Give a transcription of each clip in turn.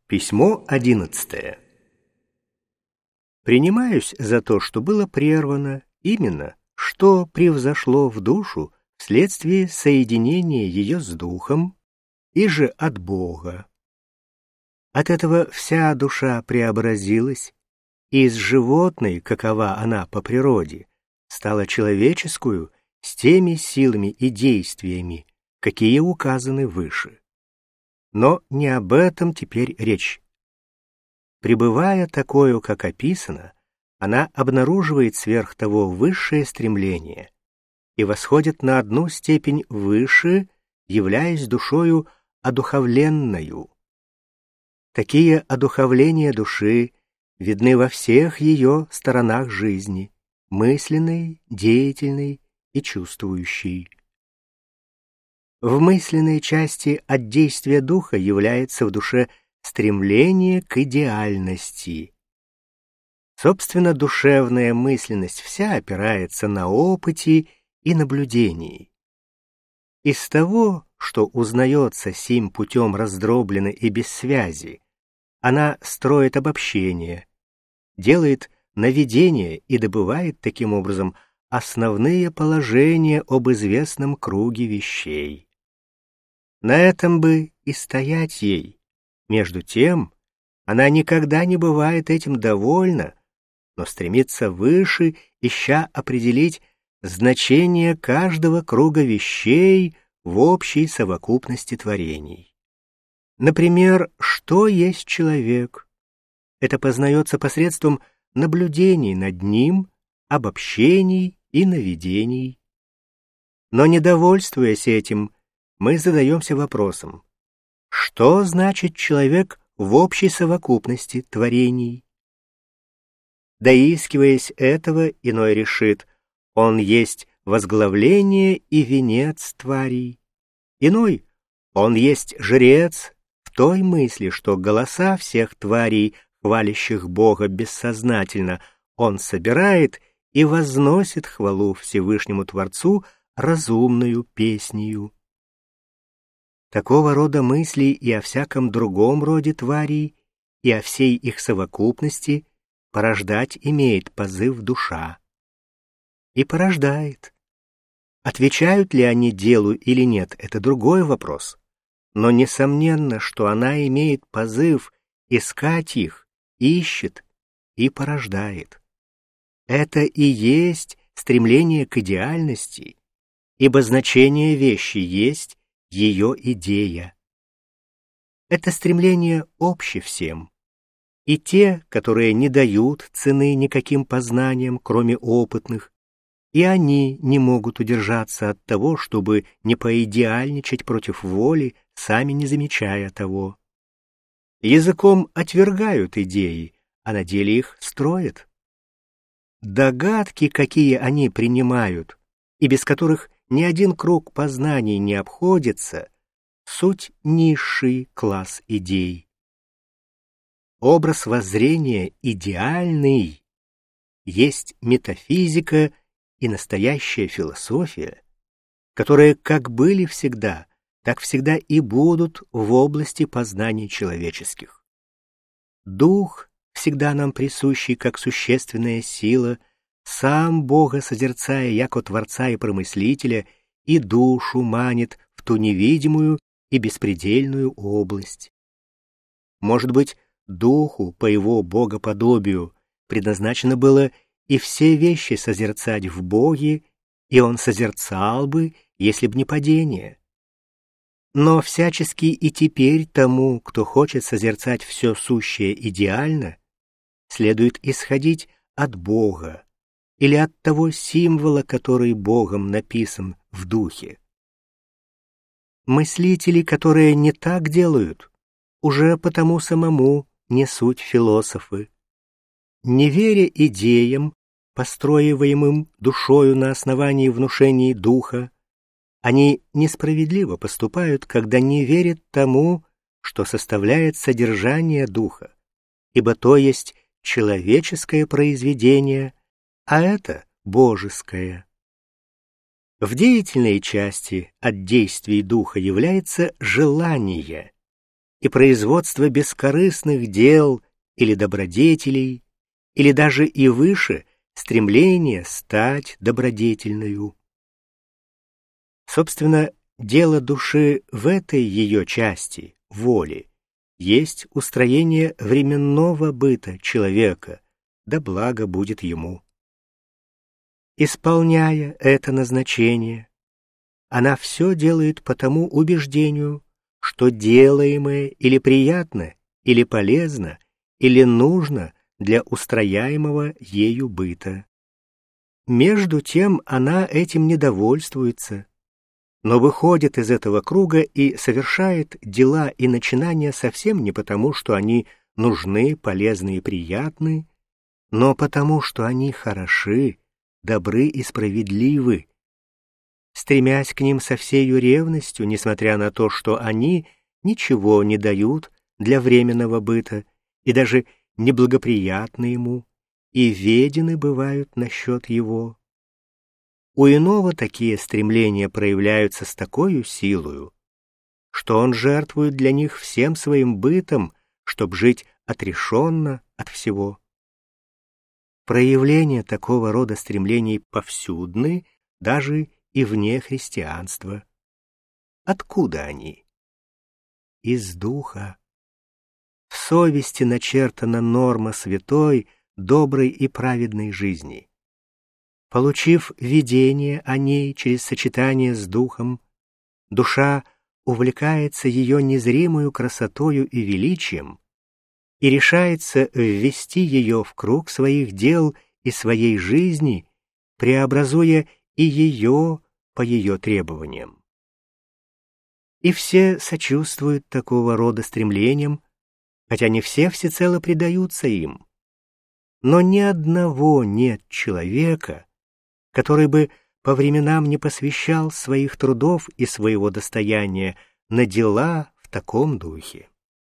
Письмо 11. Принимаюсь за то, что было прервано, именно, что превзошло в душу вследствие соединения ее с духом, и же от Бога. От этого вся душа преобразилась, и из животной, какова она по природе, стала человеческую с теми силами и действиями, какие указаны выше. Но не об этом теперь речь. Пребывая такою, как описано, она обнаруживает сверх того высшее стремление и восходит на одну степень выше, являясь душою одуховленною. Такие одуховления души видны во всех ее сторонах жизни, мысленной, деятельной и чувствующей. В мысленной части от действия духа является в душе стремление к идеальности. Собственно, душевная мысленность вся опирается на опыте и наблюдении. Из того, что узнается сим путем раздробленно и без связи, она строит обобщение, делает наведение и добывает таким образом основные положения об известном круге вещей. На этом бы и стоять ей. Между тем, она никогда не бывает этим довольна, но стремится выше, ища определить значение каждого круга вещей в общей совокупности творений. Например, что есть человек? Это познается посредством наблюдений над ним, обобщений и наведений. Но, недовольствуясь этим, мы задаемся вопросом: что значит человек в общей совокупности творений? Доискиваясь этого, иной решит: он есть возглавление и венец тварей. Иной: он есть жрец, в той мысли, что голоса всех тварей, хвалящих Бога бессознательно, он собирает и возносит хвалу Всевышнему Творцу разумную песнею. Такого рода мысли и о всяком другом роде тварей, и о всей их совокупности порождать имеет позыв душа. И порождает. Отвечают ли они делу или нет, это другой вопрос. Но несомненно, что она имеет позыв искать их, ищет и порождает. Это и есть стремление к идеальности, ибо значение вещи есть ее идея. Это стремление обще всем. И те, которые не дают цены никаким познаниям, кроме опытных, и они не могут удержаться от того, чтобы не поидеальничать против воли, сами не замечая того. Языком отвергают идеи, а на деле их строят. Догадки, какие они принимают, и без которых ни один круг познаний не обходится, суть низший класс идей. Образ воззрения идеальный есть метафизика и настоящая философия, которые как были всегда, так всегда и будут в области познаний человеческих. Дух, всегда нам присущий как существенная сила, сам Бога созерцая яко Творца и Промыслителя, и душу манит в ту невидимую и беспредельную область. Может быть, Духу по его богоподобию предназначено было и все вещи созерцать в Боге, и он созерцал бы, если б не падение. Но всячески и теперь тому, кто хочет созерцать все сущее идеально, следует исходить от Бога, или от того символа, который Богом написан в духе. Мыслители, которые не так делают, уже потому самому не суть философы. Не веря идеям, построиваемым душою на основании внушений духа, они несправедливо поступают, когда не верят тому, что составляет содержание духа, ибо то есть человеческое произведение, а это божеское. В деятельной части от действий духа является желание, и производство бескорыстных дел или добродетелей, или даже и выше стремление стать добродетельною. Собственно, дело души в этой ее части, воли, есть устроение временного быта человека, да благо будет ему. Исполняя это назначение, она все делает по тому убеждению, что делаемое или приятно, или полезно, или нужно для устрояемого ею быта. Между тем она этим не довольствуется, но выходит из этого круга и совершает дела и начинания совсем не потому, что они нужны, полезны и приятны, но потому, что они хороши, добры и справедливы, стремясь к ним со всею ревностью, несмотря на то, что они ничего не дают для временного быта и даже неблагоприятны ему, и ведены бывают насчет его. У иного такие стремления проявляются с такой силою, что он жертвует для них всем своим бытом, чтобы жить отрешенно от всего. Проявления такого рода стремлений повсюдны, даже и вне христианства. Откуда они? Из духа. В совести начертана норма святой, доброй и праведной жизни. Получив видение о ней через сочетание с духом, душа увлекается ее незримою красотою и величием и решается ввести ее в круг своих дел и своей жизни, преобразуя и ее по ее требованиям. И все сочувствуют такого рода стремлениям, хотя не все всецело предаются им. Но ни одного нет человека, который бы по временам не посвящал своих трудов и своего достояния на дела в таком духе.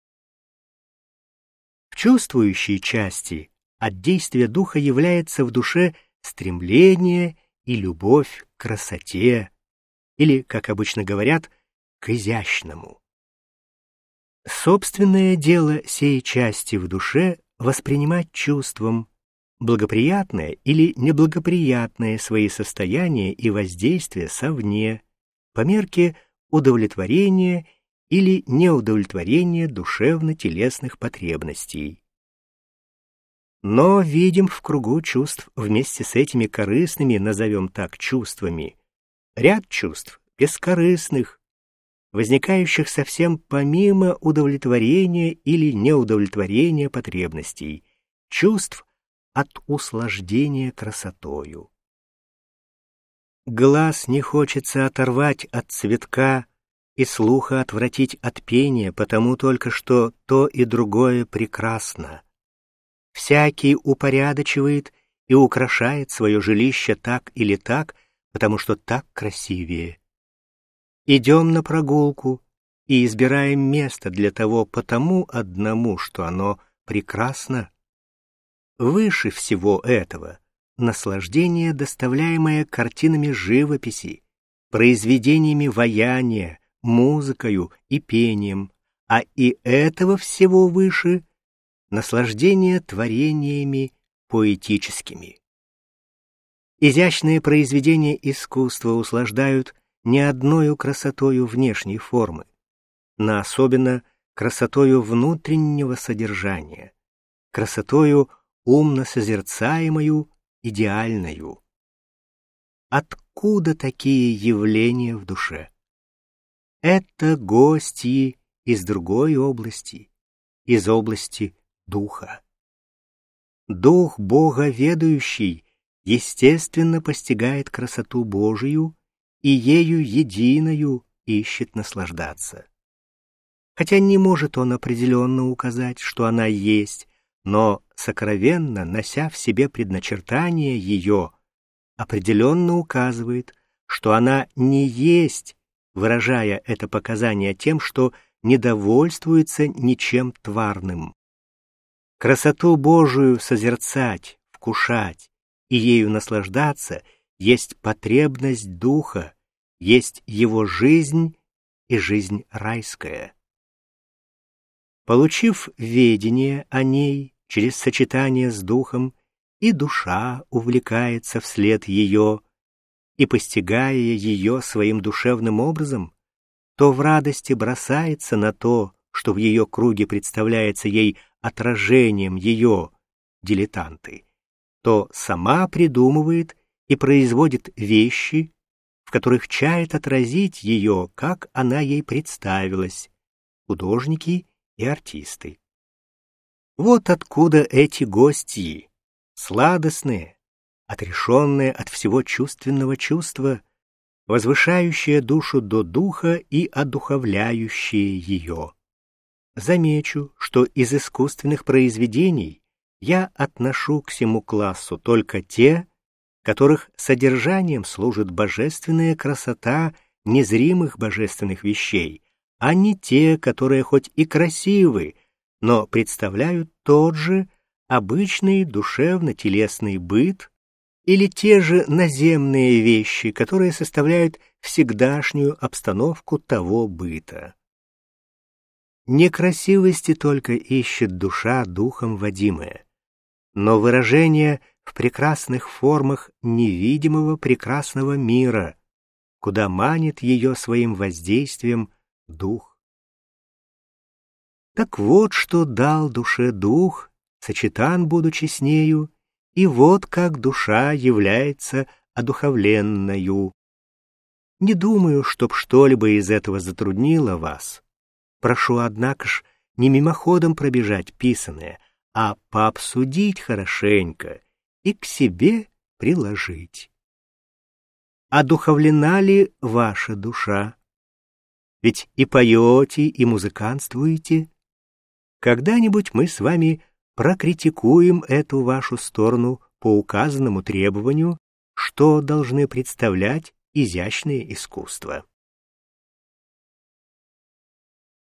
В чувствующей части от действия духа является в душе стремление и любовь к красоте, или, как обычно говорят, к изящному. Собственное дело сей части в душе воспринимать чувством, благоприятное или неблагоприятное свои состояния и воздействия совне, по мерке удовлетворения или неудовлетворения душевно-телесных потребностей. Но видим в кругу чувств вместе с этими корыстными, назовем так, чувствами, ряд чувств бескорыстных, возникающих совсем помимо удовлетворения или неудовлетворения потребностей, чувств от услаждения красотою. Глаз не хочется оторвать от цветка и слуха отвратить от пения, потому только что то и другое прекрасно. Всякий упорядочивает и украшает свое жилище так или так, потому что так красивее. Идем на прогулку и избираем место для того потому одному, что оно прекрасно. Выше всего этого наслаждение, доставляемое картинами живописи, произведениями ваяния, музыкою и пением, а и этого всего выше наслаждение творениями поэтическими. Изящные произведения искусства услаждают не одною красотою внешней формы, но особенно красотою внутреннего содержания, красотою умно созерцаемою, идеальною. Откуда такие явления в душе? Это гости из другой области, из области духа. Дух Бога ведающий естественно постигает красоту Божию и ею единою ищет наслаждаться. Хотя не может он определенно указать, что она есть, но сокровенно, нося в себе предначертание ее, определенно указывает, что она не есть, выражая это показание тем, что не довольствуется ничем тварным. Красоту Божию созерцать, вкушать и ею наслаждаться есть потребность духа, есть его жизнь и жизнь райская. Получив ведение о ней через сочетание с духом, и душа увлекается вслед ее, и, постигая ее своим душевным образом, то в радости бросается на то, что в ее круге представляется ей отражением ее, дилетанты, то сама придумывает и производит вещи, в которых чает отразить ее, как она ей представилась, художники и артисты. Вот откуда эти гостьи, сладостные, отрешенные от всего чувственного чувства, возвышающие душу до духа и одуховляющие ее. Замечу, что из искусственных произведений я отношу к сему классу только те, которых содержанием служит божественная красота незримых божественных вещей, а не те, которые хоть и красивы, но представляют тот же обычный душевно-телесный быт или те же наземные вещи, которые составляют всегдашнюю обстановку того быта. Некрасивости только ищет душа духом водимая, но выражение в прекрасных формах невидимого прекрасного мира, куда манит ее своим воздействием дух. Так вот, что дал душе дух, сочетан, будучи с нею, и вот как душа является одуховленною. Не думаю, чтоб что-либо из этого затруднило вас. Прошу, однако ж, не мимоходом пробежать писаное, а пообсудить хорошенько и к себе приложить. Одуховлена ли ваша душа? Ведь и поете, и музыкантствуете. Когда-нибудь мы с вами прокритикуем эту вашу сторону по указанному требованию, что должны представлять изящные искусства.